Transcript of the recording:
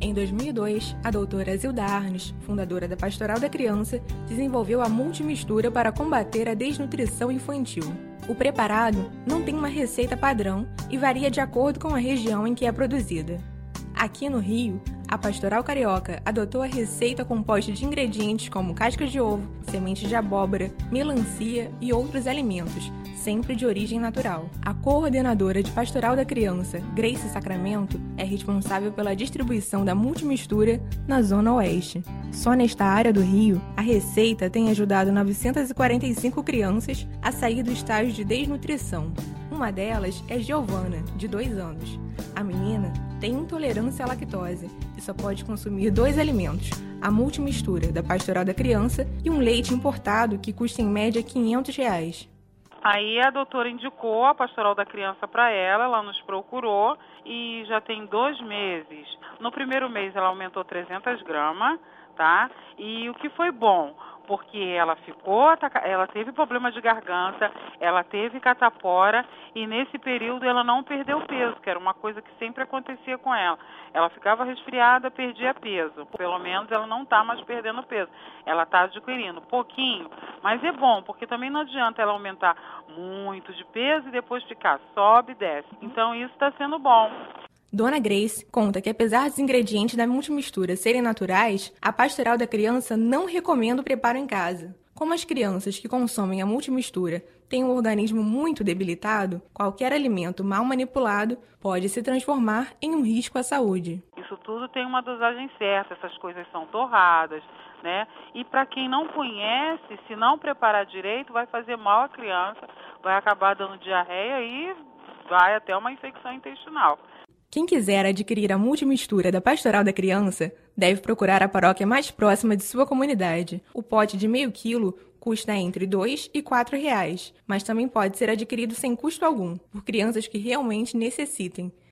Em 2002, a doutora Zilda Arnes, fundadora da Pastoral da Criança, desenvolveu a multimistura para combater a desnutrição infantil. O preparado não tem uma receita padrão e varia de acordo com a região em que é produzida. Aqui no Rio, a Pastoral Carioca adotou a receita composta de ingredientes como casca de ovo, semente de abóbora, melancia e outros alimentos, sempre de origem natural. A coordenadora de Pastoral da Criança, Grace Sacramento, é responsável pela distribuição da multimistura na Zona Oeste. Só nesta área do Rio, a receita tem ajudado 945 crianças a sair do estágio de desnutrição. Uma delas é Giovana, de 2 anos. A menina tem intolerância à lactose e só pode consumir 2 alimentos, a multimistura da Pastoral da Criança e um leite importado que custa em média R$500. Aí a doutora indicou a Pastoral da Criança para ela nos procurou e já tem 2 meses. No primeiro mês ela aumentou 300 gramas, tá? E o que foi bom, porque ela teve problema de garganta, ela teve catapora e nesse período ela não perdeu peso, que era uma coisa que sempre acontecia com ela. Ela ficava resfriada, perdia peso. Pelo menos ela não está mais perdendo peso. Ela está adquirindo pouquinho, mas é bom, porque também não adianta ela aumentar muito de peso e depois ficar sobe e desce. Então isso está sendo bom. Dona Grace conta que apesar dos ingredientes da multimistura serem naturais, a Pastoral da Criança não recomenda o preparo em casa. Como as crianças que consomem a multimistura têm um organismo muito debilitado, qualquer alimento mal manipulado pode se transformar em um risco à saúde. Isso tudo tem uma dosagem certa, essas coisas são torradas, né? E para quem não conhece, se não preparar direito, vai fazer mal à criança, vai acabar dando diarreia e vai até uma infecção intestinal. Quem quiser adquirir a multimistura da Pastoral da Criança deve procurar a paróquia mais próxima de sua comunidade. O pote de meio quilo custa entre R$2 e R$4, mas também pode ser adquirido sem custo algum, por crianças que realmente necessitem.